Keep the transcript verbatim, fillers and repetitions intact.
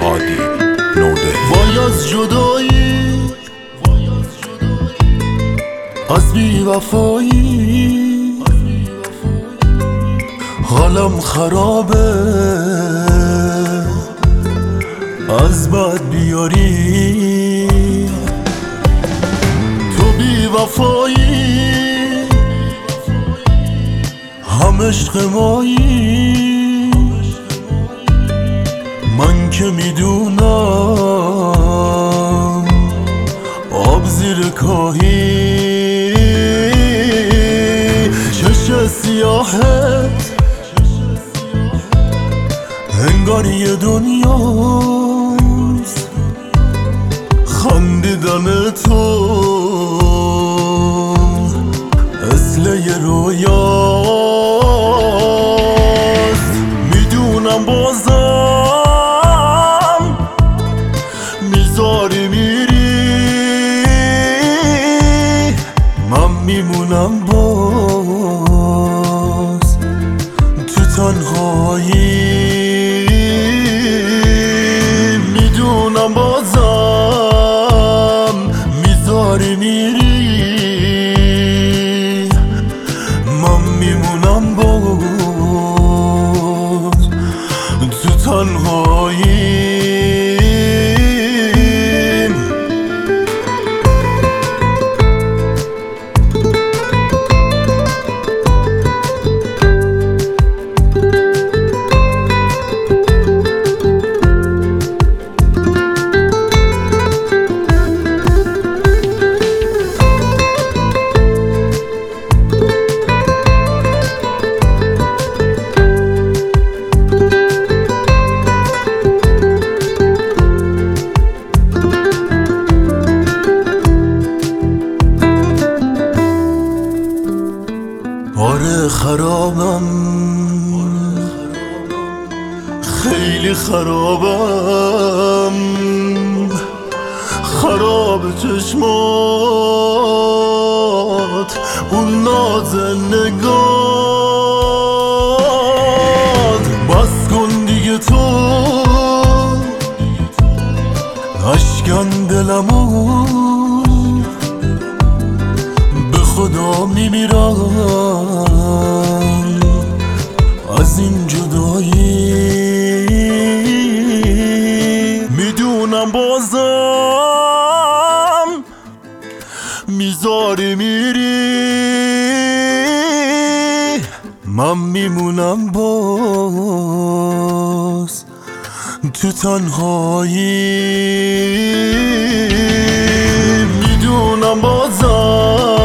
هادی نوده. وای از جدایی، از بی وفایی، حالم خرابه از بد بیاری. تو بی وفایی هم عشق مایی، من که میدونم آب زیر کاهی. چش سیاهت انگار یه دنیاست، خندیدن تو مثل یه رویاست. میدونم بازم میذاری میری، من میمونم باز تو تنهایی. میدونم بازم میذاری میری، من میمونم باز تو تنهایی. آره خرابم، خیلی خرابم، خراب چشمات، اون ناز نگات. بس کن دیگه تو، اشکن دلمو به خدا میمیرم از این جدایی. میدونم بازم میذاری میری، من میمونم باز تو تنهایی. میدونم بازم